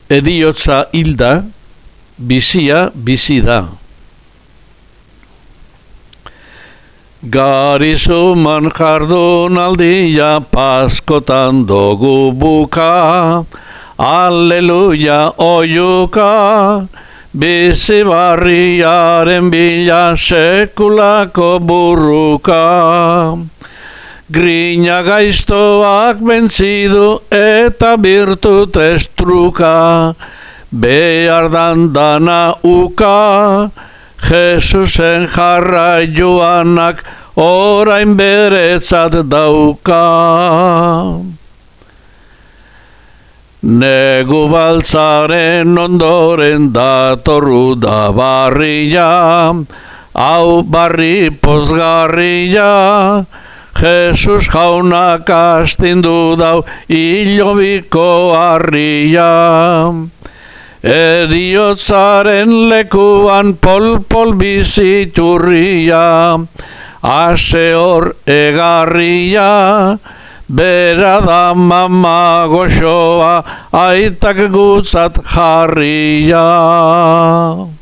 Heriotza hilda, bizia bizi da. Garizuman jardunaldia paskotan dugu buka, Alleluia oiuka, bizi barriaren bila sekulako burruka. Grina gaiztoak bentzidu eta birtutez truka, behar dana uka, Jesusen jarraioanak orain beretzat dauka. Negu baltzaren ondoren datorru da barria, hau barri pozgarria, Jesus jaunak astindu dau ilobiko harria. Heriotzaren lekuan pol-pol biziturria, ase hor egarria, bera da mama goxoa, aitak gutzat jarria.